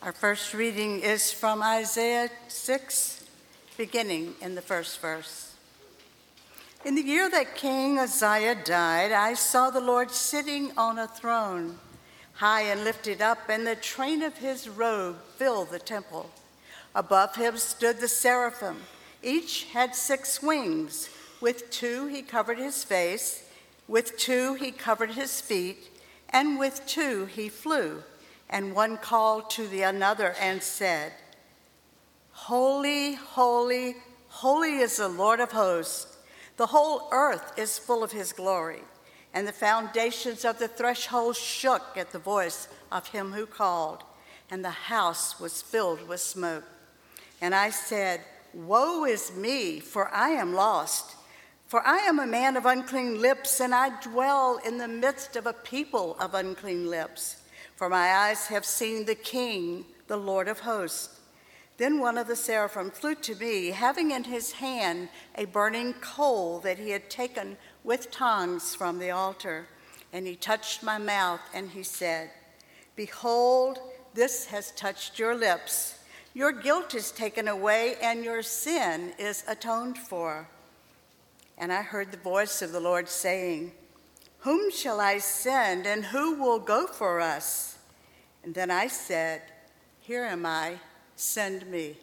Our first reading is from Isaiah 6, beginning in the first verse. In the year that King Uzziah died, I saw the Lord sitting on a throne, high and lifted up, and the train of his robe filled the temple. Above him stood the seraphim. Each had 6 wings. With 2 he covered his face, with 2 he covered his feet, and with 2 he flew. And one called to the another and said, "Holy, holy, holy is the Lord of hosts. The whole earth is full of his glory." And the foundations of the threshold shook at the voice of him who called, and the house was filled with smoke. And I said, "Woe is me, for I am lost. For I am a man of unclean lips, and I dwell in the midst of a people of unclean lips. For my eyes have seen the King, the Lord of hosts." Then one of the seraphim flew to me, having in his hand a burning coal that he had taken with tongs from the altar. And he touched my mouth, and he said, "Behold, this has touched your lips. Your guilt is taken away, and your sin is atoned for." And I heard the voice of the Lord saying, "Whom shall I send, and who will go for us?" And then I said, "Here am I, send me."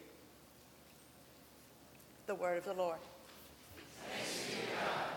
The word of the Lord. Thanks be to God.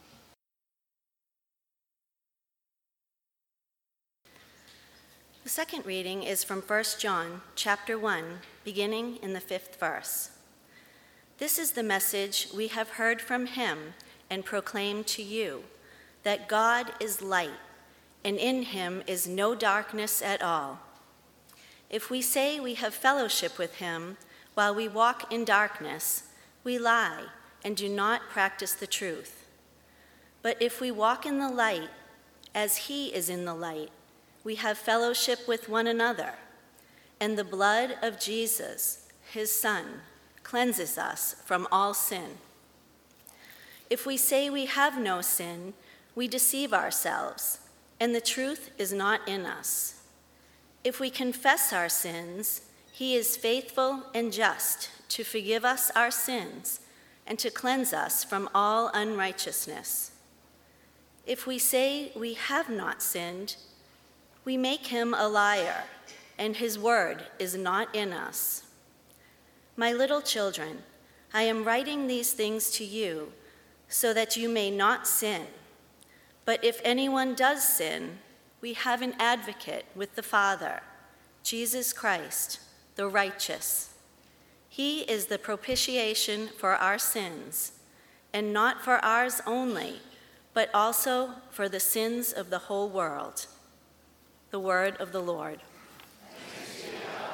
The second reading is from 1 John chapter 1, beginning in the 5th verse. This is the message we have heard from him and proclaimed to you, that God is light, and in him is no darkness at all. If we say we have fellowship with him while we walk in darkness, we lie and do not practice the truth. But if we walk in the light, as he is in the light, we have fellowship with one another, and the blood of Jesus, his Son, cleanses us from all sin. If we say we have no sin, we deceive ourselves, and the truth is not in us. If we confess our sins, he is faithful and just to forgive us our sins and to cleanse us from all unrighteousness. If we say we have not sinned, we make him a liar, and his word is not in us. My little children, I am writing these things to you so that you may not sin. But if anyone does sin, we have an advocate with the Father, Jesus Christ, the righteous. He is the propitiation for our sins, and not for ours only, but also for the sins of the whole world. The word of the Lord. Thanks be to God.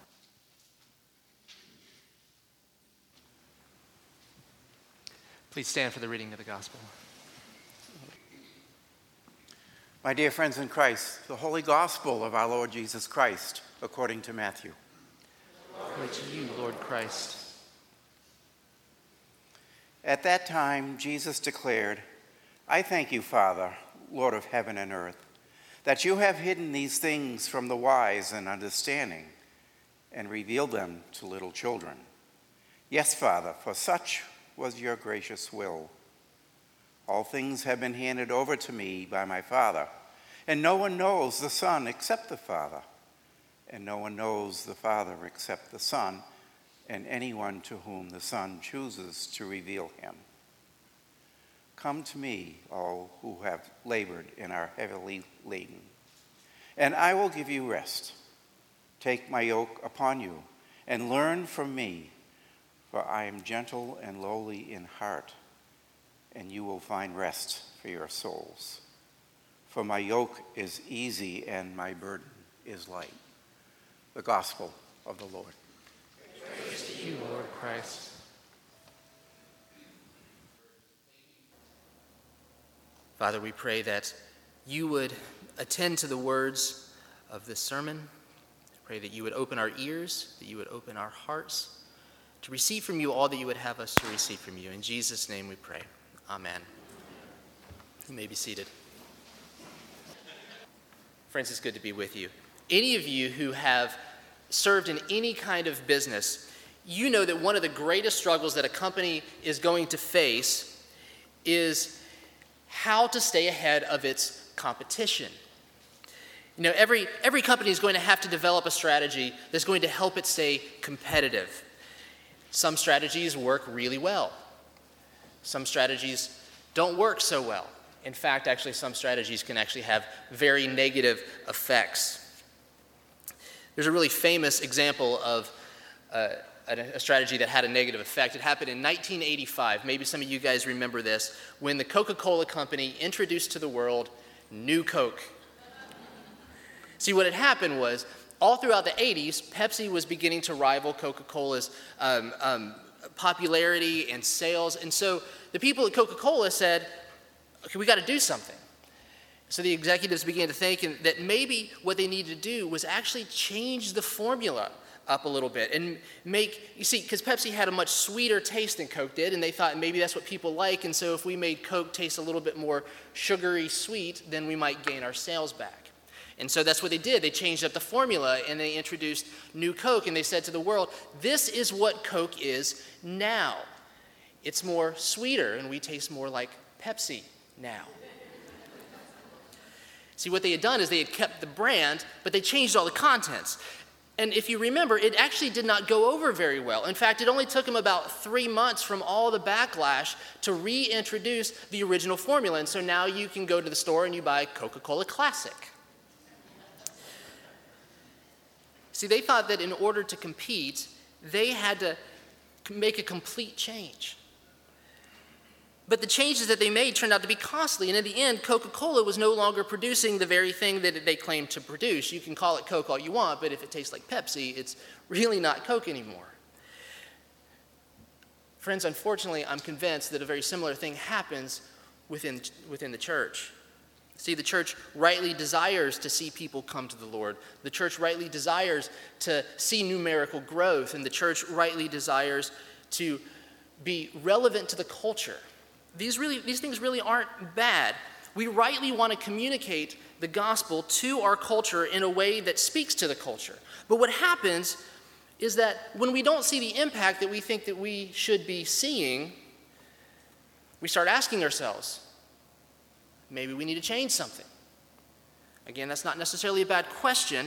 Please stand for the reading of the gospel. My dear friends in Christ, the Holy Gospel of our Lord Jesus Christ, according to Matthew. Glory to you, Lord Christ. At that time, Jesus declared, "I thank you, Father, Lord of heaven and earth, that you have hidden these things from the wise and understanding and revealed them to little children. Yes, Father, for such was your gracious will. All things have been handed over to me by my Father, and no one knows the Son except the Father, and no one knows the Father except the Son, and anyone to whom the Son chooses to reveal him. Come to me, all who have labored and are heavily laden, and I will give you rest. Take my yoke upon you and learn from me, for I am gentle and lowly in heart, and you will find rest for your souls. For my yoke is easy and my burden is light." The Gospel of the Lord. Praise to you, Lord Christ. Father, we pray that you would attend to the words of this sermon. I pray that you would open our ears, that you would open our hearts to receive from you all that you would have us to receive from you. In Jesus' name we pray. Amen. You may be seated. Friends, it's good to be with you. Any of you who have served in any kind of business, you know that one of the greatest struggles that a company is going to face is how to stay ahead of its competition. You know, every company is going to have to develop a strategy that's going to help it stay competitive. Some strategies work really well. Some strategies don't work so well. In fact, actually, some strategies can actually have very negative effects. There's a really famous example of a strategy that had a negative effect. It happened in 1985. Maybe some of you guys remember this, when the Coca-Cola Company introduced to the world New Coke. See, what had happened was, all throughout the 80s, Pepsi was beginning to rival Coca-Cola's popularity and sales. And so the people at Coca-Cola said, okay, we got to do something. So the executives began to think that maybe what they needed to do was actually change the formula up a little bit and because Pepsi had a much sweeter taste than Coke did, and they thought maybe that's what people like, and so if we made Coke taste a little bit more sugary sweet, then we might gain our sales back. And so that's what they did. They changed up the formula, and they introduced New Coke, and they said to the world, this is what Coke is now. It's more sweeter, and we taste more like Pepsi now. See, what they had done is they had kept the brand, but they changed all the contents. And if you remember, it actually did not go over very well. In fact, it only took them about 3 months from all the backlash to reintroduce the original formula. And so now you can go to the store and you buy Coca-Cola Classic. See, they thought that in order to compete, they had to make a complete change. But the changes that they made turned out to be costly, and in the end, Coca-Cola was no longer producing the very thing that they claimed to produce. You can call it Coke all you want, but if it tastes like Pepsi, it's really not Coke anymore. Friends, unfortunately, I'm convinced that a very similar thing happens within the church. See, the church rightly desires to see people come to the Lord. The church rightly desires to see numerical growth, and the church rightly desires to be relevant to the culture. These things really aren't bad. We rightly want to communicate the gospel to our culture in a way that speaks to the culture. But what happens is that when we don't see the impact that we think that we should be seeing, we start asking ourselves, maybe we need to change something. Again, that's not necessarily a bad question.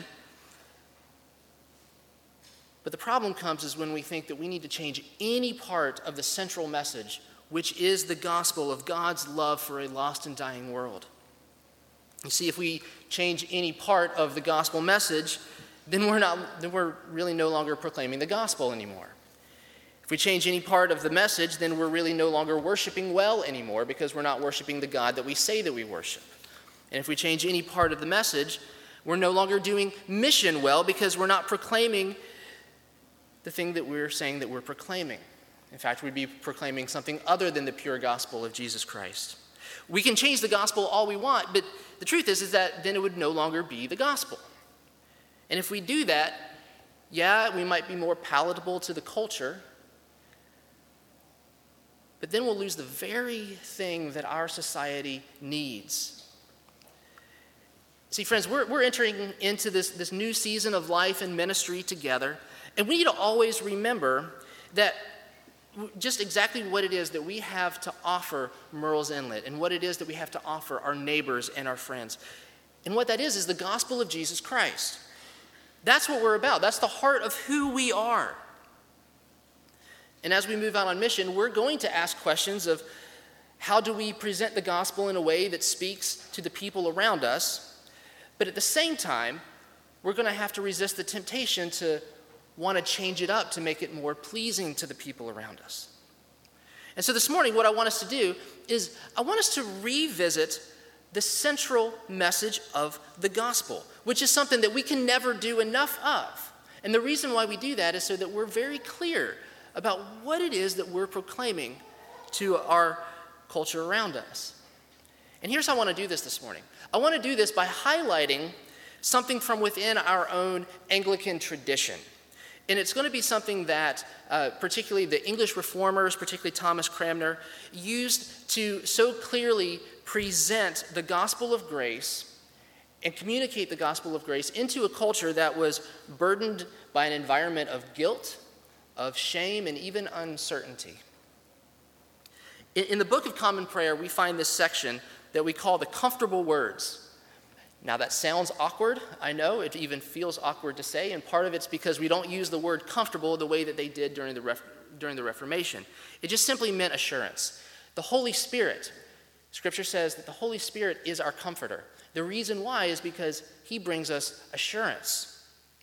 But the problem comes is when we think that we need to change any part of the central message, which is the gospel of God's love for a lost and dying world. You see, if we change any part of the gospel message, then we're really no longer proclaiming the gospel anymore. If we change any part of the message, then we're really no longer worshiping well anymore, because we're not worshiping the God that we say that we worship. And if we change any part of the message, we're no longer doing mission well, because we're not proclaiming the thing that we're saying that we're proclaiming. In fact, we'd be proclaiming something other than the pure gospel of Jesus Christ. We can change the gospel all we want, but the truth is that then it would no longer be the gospel. And if we do that, yeah, we might be more palatable to the culture, but then we'll lose the very thing that our society needs. See, friends, we're entering into this new season of life and ministry together, and we need to always remember that just exactly what it is that we have to offer Murrells Inlet, and what it is that we have to offer our neighbors and our friends. And what that is the gospel of Jesus Christ. That's what we're about. That's the heart of who we are. And as we move out on mission, we're going to ask questions of how do we present the gospel in a way that speaks to the people around us, but at the same time, we're going to have to resist the temptation to want to change it up to make it more pleasing to the people around us. And so this morning, what I want us to do is I want us to revisit the central message of the gospel, which is something that we can never do enough of. And the reason why we do that is so that we're very clear about what it is that we're proclaiming to our culture around us. And here's how I want to do this morning. I want to do this by highlighting something from within our own Anglican tradition. And it's going to be something that particularly the English reformers, particularly Thomas Cranmer, used to so clearly present the gospel of grace and communicate the gospel of grace into a culture that was burdened by an environment of guilt, of shame, and even uncertainty. In the Book of Common Prayer, we find this section that we call the comfortable words. Now that sounds awkward, I know, it even feels awkward to say, and part of it's because we don't use the word comfortable the way that they did during the Reformation. It just simply meant assurance. The Holy Spirit, Scripture says that the Holy Spirit is our comforter. The reason why is because he brings us assurance.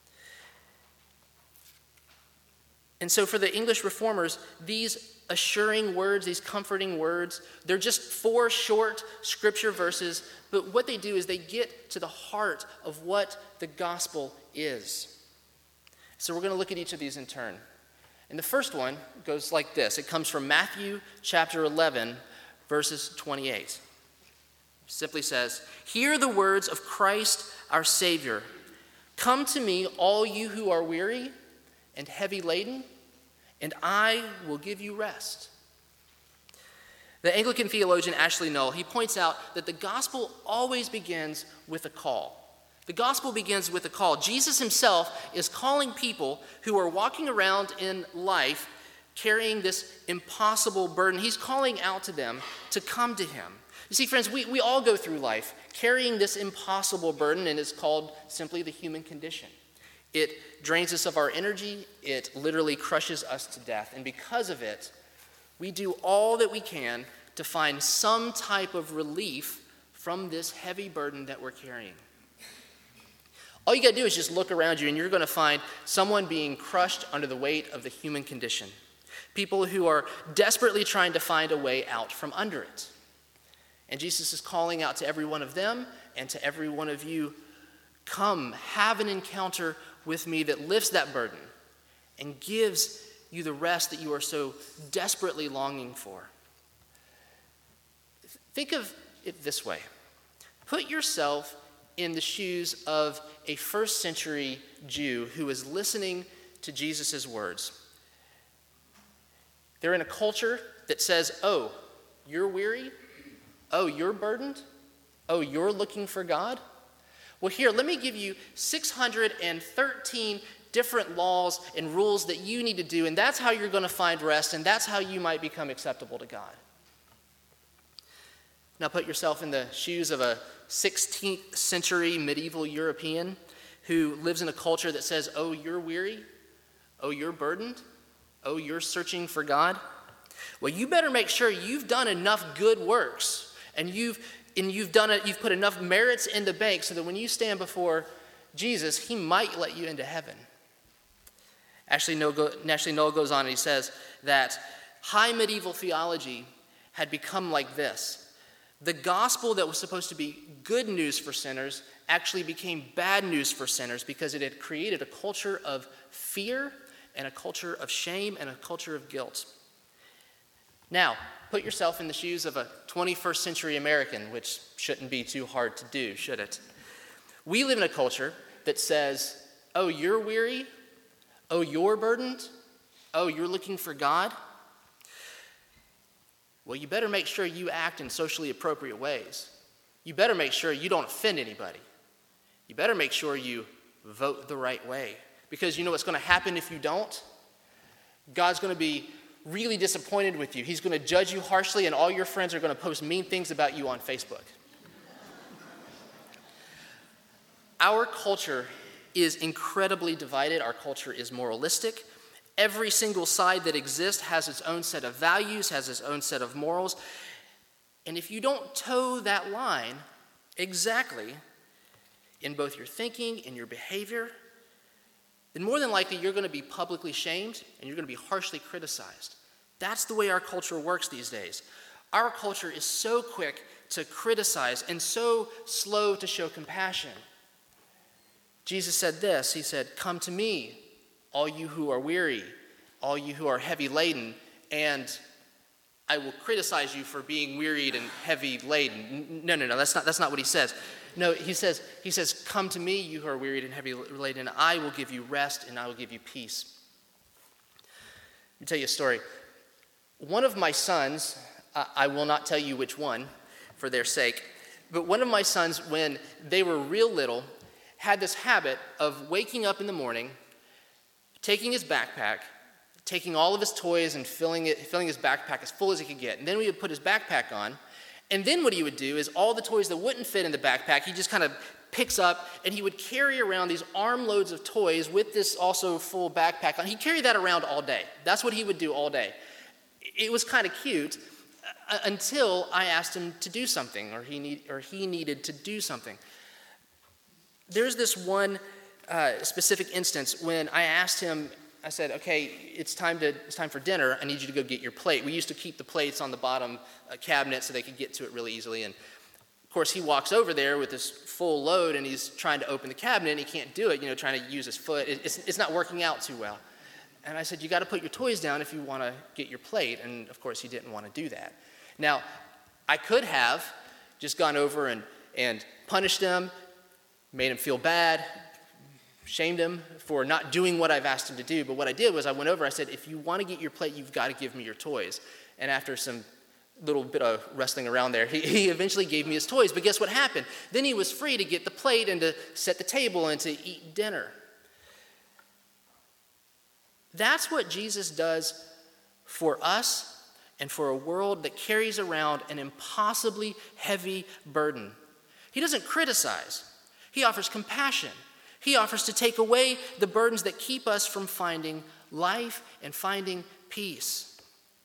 And so for the English Reformers, these assuring words, these comforting words, they're just 4 short scripture verses, but what they do is they get to the heart of what the gospel is. So we're going to look at each of these in turn. And the first one goes like this. It comes from Matthew chapter 11, verses 28. It simply says, "Hear the words of Christ our Savior. Come to me, all you who are weary and heavy laden, and I will give you rest." The Anglican theologian Ashley Null, he points out that the gospel always begins with a call. The gospel begins with a call. Jesus himself is calling people who are walking around in life carrying this impossible burden. He's calling out to them to come to him. You see, friends, we all go through life carrying this impossible burden, and it's called simply the human condition. It drains us of our energy. It literally crushes us to death. And because of it, we do all that we can to find some type of relief from this heavy burden that we're carrying. All you got to do is just look around you, and you're going to find someone being crushed under the weight of the human condition. People who are desperately trying to find a way out from under it. And Jesus is calling out to every one of them and to every one of you, come, have an encounter with me that lifts that burden and gives you the rest that you are so desperately longing for. Think of it this way. Put yourself in the shoes of a first century Jew who is listening to Jesus' words. They're in a culture that says, oh, you're weary? Oh, you're burdened? Oh, you're looking for God? Well, here, let me give you 613 different laws and rules that you need to do, and that's how you're going to find rest, and that's how you might become acceptable to God. Now put yourself in the shoes of a 16th century medieval European who lives in a culture that says, oh, you're weary? Oh, you're burdened? Oh, you're searching for God? Well, you better make sure you've done enough good works and you've put enough merits in the bank so that when you stand before Jesus, he might let you into heaven. Ashley Null goes on and he says that high medieval theology had become like this. The gospel that was supposed to be good news for sinners actually became bad news for sinners because it had created a culture of fear and a culture of shame and a culture of guilt. Now, put yourself in the shoes of a 21st century American, which shouldn't be too hard to do, should it? We live in a culture that says, oh, you're weary? Oh, you're burdened? Oh, you're looking for God? Well, you better make sure you act in socially appropriate ways. You better make sure you don't offend anybody. You better make sure you vote the right way. Because you know what's going to happen if you don't? God's going to be really disappointed with you. He's going to judge you harshly, and all your friends are going to post mean things about you on Facebook. Our culture is incredibly divided. Our culture is moralistic. Every single side that exists has its own set of values, has its own set of morals. And if you don't toe that line exactly in both your thinking and your behavior, then more than likely you're going to be publicly shamed and you're going to be harshly criticized. That's the way our culture works these days. Our culture is so quick to criticize and so slow to show compassion. Jesus said this, he said, come to me, all you who are weary, all you who are heavy laden, and I will criticize you for being wearied and heavy laden. No, that's not what he says. No, he says, come to me, you who are wearied and heavy laden, and I will give you rest and I will give you peace. Let me tell you a story. One of my sons, I will not tell you which one for their sake, But one of my sons, when they were real little, had this habit of waking up in the morning, taking his backpack, taking all of his toys and filling his backpack as full as he could get. And then we would put his backpack on. And then what he would do is all the toys that wouldn't fit in the backpack, he just kind of picks up, and he would carry around these armloads of toys with this also full backpack on. He'd carry that around all day. That's what he would do all day. It was kind of cute until I asked him to do something, or he needed to do something. There's this one specific instance when I asked him, I said, okay, it's time for dinner. I need you to go get your plate. We used to keep the plates on the bottom cabinet so they could get to it really easily. And of course, he walks over there with this full load, and he's trying to open the cabinet, and he can't do it, trying to use his foot. It's not working out too well. And I said, you got to put your toys down if you want to get your plate. And of course, he didn't want to do that. Now, I could have just gone over and punished him, made him feel bad, shamed him for not doing what I've asked him to do. But what I did was I went over, I said, if you want to get your plate, you've got to give me your toys. And after some little bit of wrestling around there, he eventually gave me his toys. But guess what happened? Then he was free to get the plate and to set the table and to eat dinner. That's what Jesus does for us and for a world that carries around an impossibly heavy burden. He doesn't criticize. He offers compassion. He offers to take away the burdens that keep us from finding life and finding peace.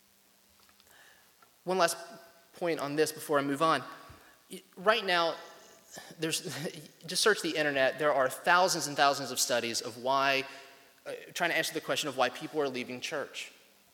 One last point on this before I move on. Right now, just search the internet. There are thousands and thousands of studies of why, trying to answer the question of why people are leaving church.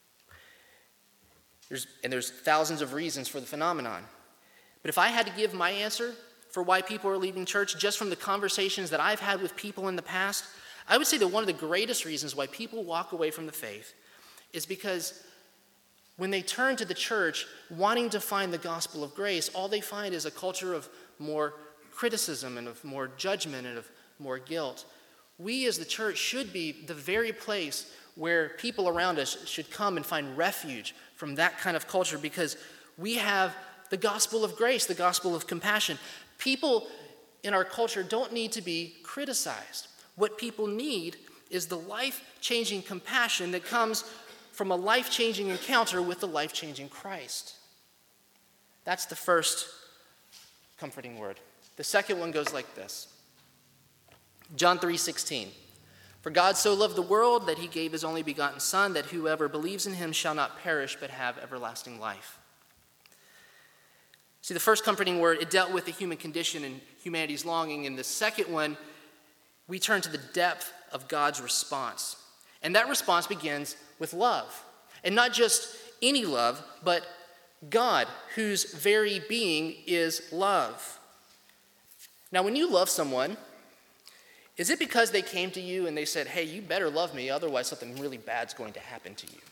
There's thousands of reasons for the phenomenon. But if I had to give my answer for why people are leaving church, just from the conversations that I've had with people in the past, I would say that one of the greatest reasons why people walk away from the faith is because when they turn to the church wanting to find the gospel of grace, all they find is a culture of more criticism and of more judgment and of more guilt. We as the church should be the very place where people around us should come and find refuge from that kind of culture, because we have the gospel of grace, the gospel of compassion. People in our culture don't need to be criticized. What people need is the life-changing compassion that comes from a life-changing encounter with the life-changing Christ. That's the first comforting word. The second one goes like this. John 3:16. For God so loved the world that he gave his only begotten Son, that whoever believes in him shall not perish but have everlasting life. See, the first comforting word, it dealt with the human condition and humanity's longing. And the second one, we turn to the depth of God's response. And that response begins with love. And not just any love, but God, whose very being is love. Now, when you love someone, is it because they came to you and they said, hey, you better love me, otherwise something really bad's going to happen to you?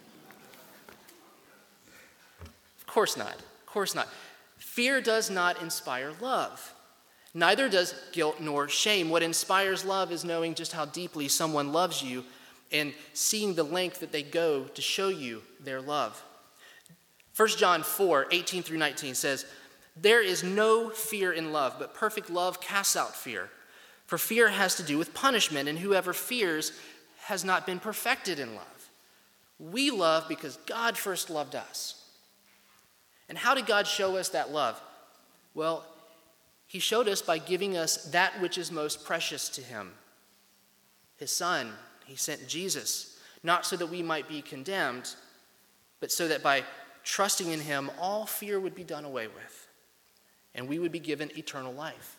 Of course not. Of course not. Fear does not inspire love. Neither does guilt nor shame. What inspires love is knowing just how deeply someone loves you and seeing the length that they go to show you their love. 1 John 4:18 through 19 says, there is no fear in love, but perfect love casts out fear. For fear has to do with punishment, and whoever fears has not been perfected in love. We love because God first loved us. And how did God show us that love? Well, he showed us by giving us that which is most precious to him, his Son. He sent Jesus, not so that we might be condemned, but so that by trusting in him, all fear would be done away with, and we would be given eternal life.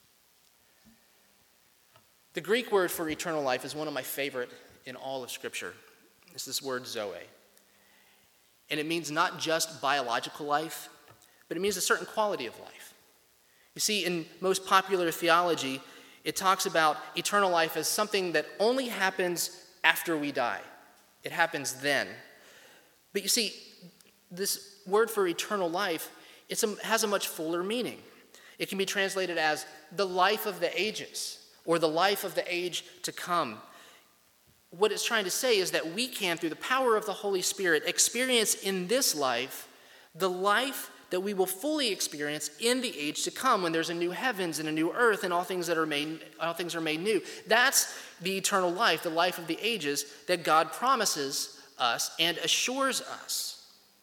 The Greek word for eternal life is one of my favorite in all of Scripture. It's this word zoe. And it means not just biological life, but it means a certain quality of life. You see, in most popular theology, it talks about eternal life as something that only happens after we die. It happens then. But you see, this word for eternal life, has a much fuller meaning. It can be translated as the life of the ages, or the life of the age to come. What it's trying to say is that we can, through the power of the Holy Spirit, experience in this life the life that we will fully experience in the age to come when there's a new heavens and a new earth and all things are made new. That's the eternal life, the life of the ages that God promises us and assures us.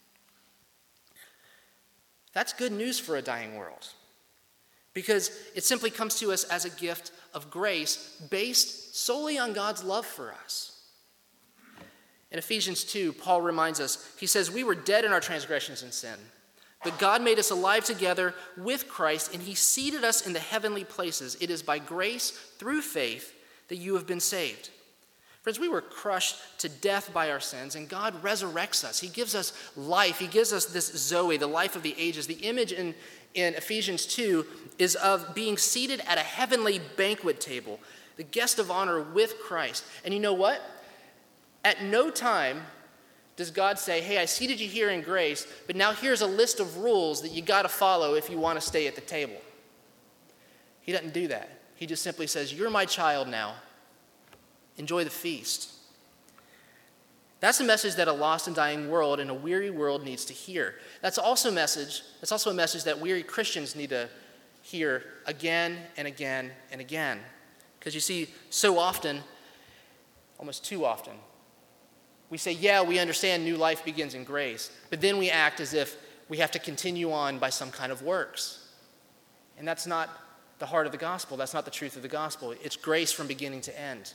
That's good news for a dying world, because it simply comes to us as a gift of grace based solely on God's love for us. In Ephesians 2, Paul reminds us, he says, "We were dead in our transgressions and sin, but God made us alive together with Christ, and he seated us in the heavenly places. It is by grace, through faith, that you have been saved." Friends, we were crushed to death by our sins, and God resurrects us. He gives us life. He gives us this Zoe, the life of the ages. The image in Ephesians 2 is of being seated at a heavenly banquet table, the guest of honor with Christ. And you know what? At no time does God say, "Hey, I seated you here in grace, but now here's a list of rules that you got to follow if you want to stay at the table." He doesn't do that. He just simply says, "You're my child now. Enjoy the feast." That's a message that a lost and dying world and a weary world needs to hear. That's also a message that weary Christians need to hear again and again and again. Because you see, so often, almost too often, we say, yeah, we understand new life begins in grace, but then we act as if we have to continue on by some kind of works. And that's not the heart of the gospel. That's not the truth of the gospel. It's grace from beginning to end.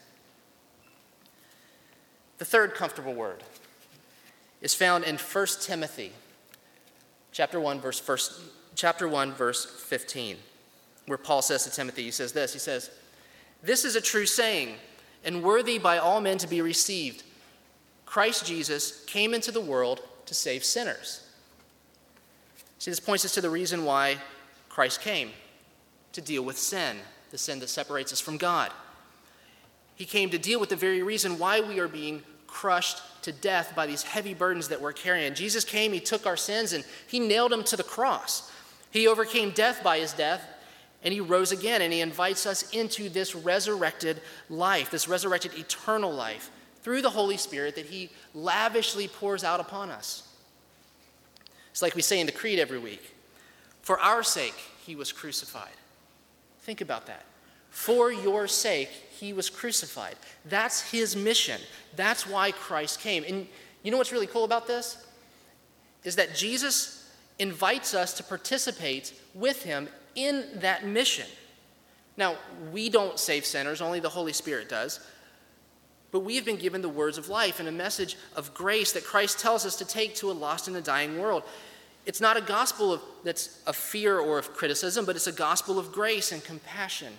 The third comfortable word is found in 1 Timothy chapter 1, verse 15, where Paul says to Timothy, he says this, he says, "This is a true saying, and worthy by all men to be received. Christ Jesus came into the world to save sinners." See, this points us to the reason why Christ came, to deal with sin, the sin that separates us from God. He came to deal with the very reason why we are being crushed to death by these heavy burdens that we're carrying. Jesus came, he took our sins, and he nailed them to the cross. He overcame death by his death, and he rose again, and he invites us into this resurrected life, this resurrected eternal life, through the Holy Spirit that he lavishly pours out upon us. It's like we say in the Creed every week, "For our sake, he was crucified." Think about that. For your sake, he was crucified. That's his mission. That's why Christ came. And you know what's really cool about this? Is that Jesus invites us to participate with him in that mission. Now, we don't save sinners, only the Holy Spirit does. But we have been given the words of life and a message of grace that Christ tells us to take to a lost and a dying world. It's not a gospel that's of fear or of criticism, but it's a gospel of grace and compassion.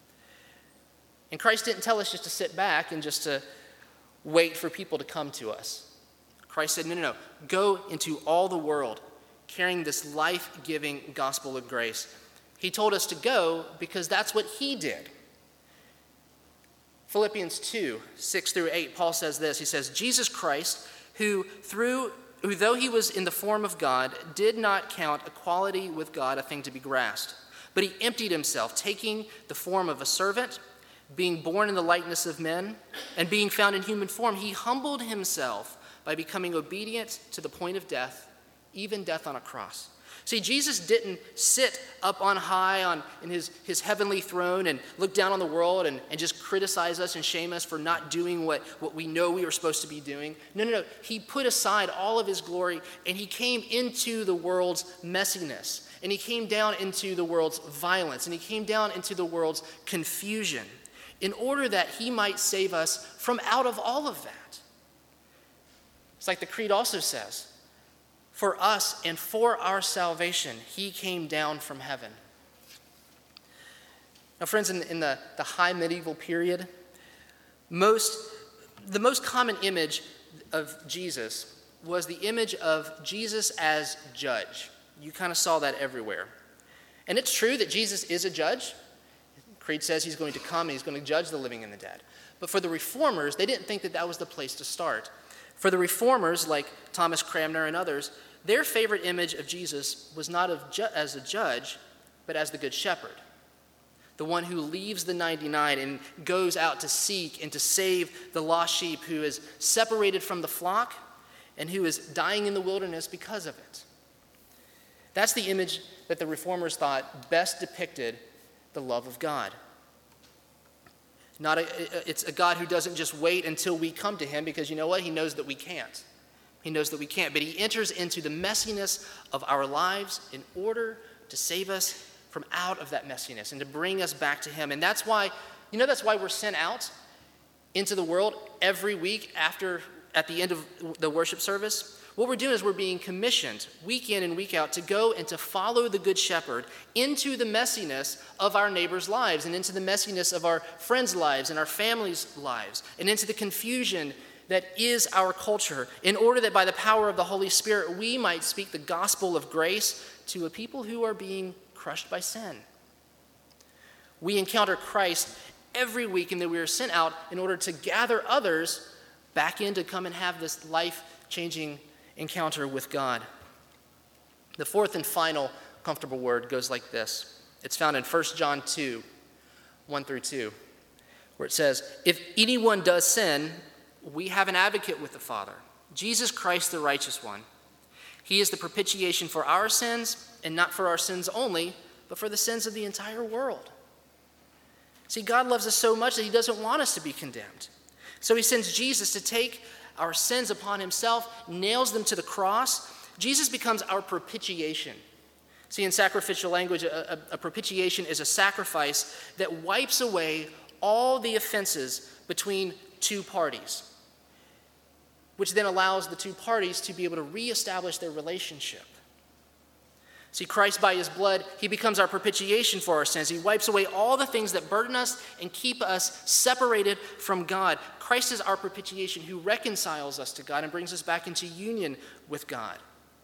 And Christ didn't tell us just to sit back and just to wait for people to come to us. Christ said, no, go into all the world carrying this life-giving gospel of grace. He told us to go because that's what he did. Philippians 2, 6 through 8, Paul says this. He says, "Jesus Christ, who though he was in the form of God, did not count equality with God a thing to be grasped, but he emptied himself, taking the form of a servant, being born in the likeness of men, and being found in human form, he humbled himself by becoming obedient to the point of death, even death on a cross." See, Jesus didn't sit up on high in his heavenly throne and look down on the world and just criticize us and shame us for not doing what we know we were supposed to be doing. No. He put aside all of his glory and he came into the world's messiness. And he came down into the world's violence. And he came down into the world's confusion in order that he might save us from out of all of that. It's like the Creed also says, "For us and for our salvation, he came down from heaven." Now, friends, in the high medieval period, the most common image of Jesus was the image of Jesus as judge. You kind of saw that everywhere. And it's true that Jesus is a judge. Creed says he's going to come and he's going to judge the living and the dead. But for the reformers, they didn't think that was the place to start. For the reformers, like Thomas Cranmer and others, their favorite image of Jesus was not as a judge, but as the good shepherd, the one who leaves the 99 and goes out to seek and to save the lost sheep who is separated from the flock and who is dying in the wilderness because of it. That's the image that the Reformers thought best depicted the love of God. It's a God who doesn't just wait until we come to him, because you know what? He knows that we can't. He knows that we can't, but he enters into the messiness of our lives in order to save us from out of that messiness and to bring us back to him. And that's why we're sent out into the world every week at the end of the worship service. What we're doing is we're being commissioned week in and week out to go and to follow the Good Shepherd into the messiness of our neighbors' lives, and into the messiness of our friends' lives and our families' lives, and into the confusion that is our culture, in order that by the power of the Holy Spirit we might speak the gospel of grace to a people who are being crushed by sin. We encounter Christ every week, and that we are sent out in order to gather others back in to come and have this life-changing encounter with God. The fourth and final comfortable word goes like this. It's found in 1 John 2, 1 through 2, where it says, "If anyone does sin, we have an advocate with the Father, Jesus Christ the righteous one. He is the propitiation for our sins, and not for our sins only, but for the sins of the entire world." See, God loves us so much that he doesn't want us to be condemned. So he sends Jesus to take our sins upon himself, nails them to the cross. Jesus becomes our propitiation. See, in sacrificial language, a propitiation is a sacrifice that wipes away all the offenses between two parties, which then allows the two parties to be able to reestablish their relationship. See, Christ, by his blood, he becomes our propitiation for our sins. He wipes away all the things that burden us and keep us separated from God. Christ is our propitiation who reconciles us to God and brings us back into union with God.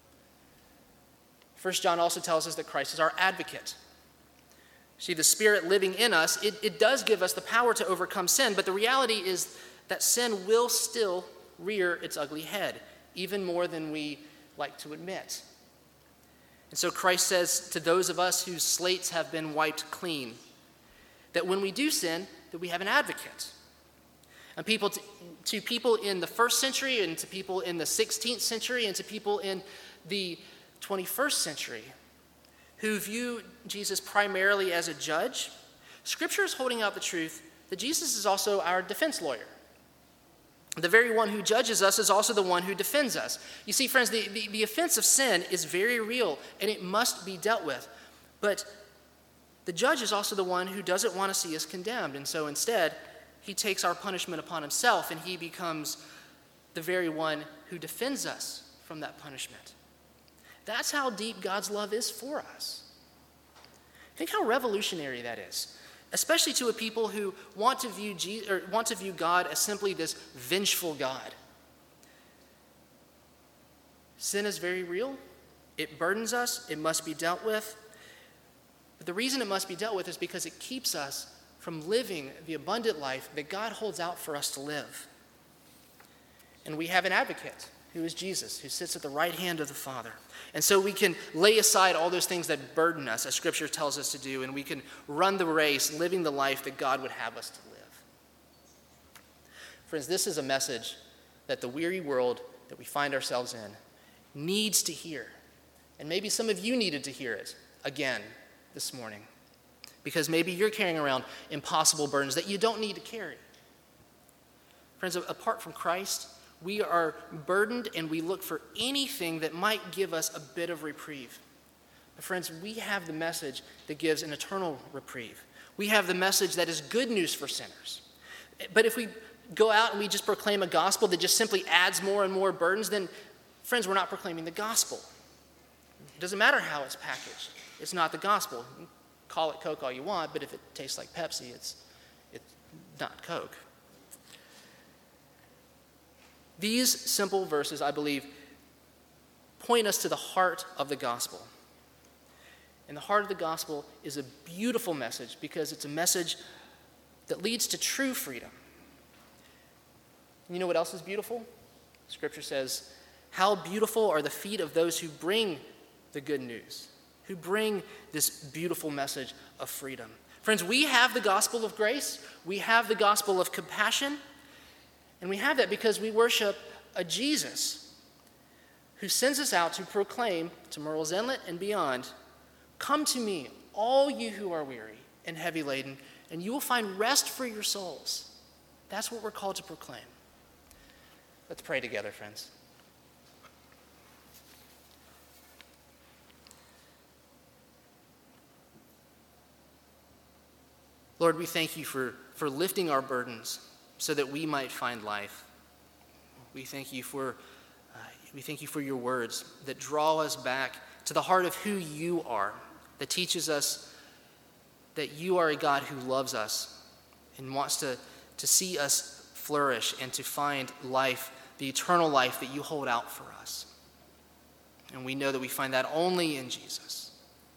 1 John also tells us that Christ is our advocate. See, the Spirit living in us, it does give us the power to overcome sin, but the reality is that sin will still rear its ugly head, even more than we like to admit. And so Christ says to those of us whose slates have been wiped clean, that when we do sin, that we have an advocate. And to people in the first century, and to people in the 16th century, and to people in the 21st century who view Jesus primarily as a judge, Scripture is holding out the truth that Jesus is also our defense lawyer. The very one who judges us is also the one who defends us. You see, friends, the offense of sin is very real, and it must be dealt with. But the judge is also the one who doesn't want to see us condemned. And so instead, he takes our punishment upon himself, and he becomes the very one who defends us from that punishment. That's how deep God's love is for us. Think how revolutionary that is, especially to a people who want to view God as simply this vengeful God. Sin is very real. It burdens us. It must be dealt with. But the reason it must be dealt with is because it keeps us from living the abundant life that God holds out for us to live. And we have an advocate, who is Jesus, who sits at the right hand of the Father. And so we can lay aside all those things that burden us, as Scripture tells us to do, and we can run the race, living the life that God would have us to live. Friends, this is a message that the weary world that we find ourselves in needs to hear. And maybe some of you needed to hear it again this morning, because maybe you're carrying around impossible burdens that you don't need to carry. Friends, apart from Christ, we are burdened, and we look for anything that might give us a bit of reprieve. But friends, we have the message that gives an eternal reprieve. We have the message that is good news for sinners. But if we go out and we just proclaim a gospel that just simply adds more and more burdens, then, friends, we're not proclaiming the gospel. It doesn't matter how it's packaged. It's not the gospel. You can call it Coke all you want, but if it tastes like Pepsi, it's not Coke. These simple verses, I believe, point us to the heart of the gospel. And the heart of the gospel is a beautiful message, because it's a message that leads to true freedom. You know what else is beautiful? Scripture says, "How beautiful are the feet of those who bring the good news, who bring this beautiful message of freedom." Friends, we have the gospel of grace. We have the gospel of compassion. And we have that because we worship a Jesus who sends us out to proclaim to Murrells Inlet and beyond, "Come to me, all you who are weary and heavy laden, and you will find rest for your souls." That's what we're called to proclaim. Let's pray together, friends. Lord, we thank you for lifting our burdens so that we might find life. We thank you for your words that draw us back to the heart of who you are, that teaches us that you are a God who loves us and wants to see us flourish and to find life, the eternal life that you hold out for us. And we know that we find that only in Jesus.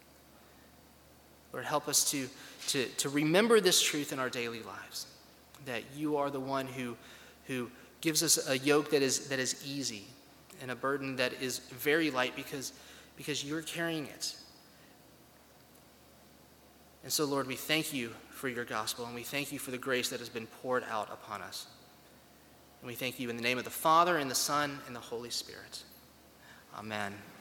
Lord, help us to remember this truth in our daily lives, that you are the one who gives us a yoke that is easy and a burden that is very light because you're carrying it. And so, Lord, we thank you for your gospel, and we thank you for the grace that has been poured out upon us. And we thank you in the name of the Father, and the Son, and the Holy Spirit. Amen.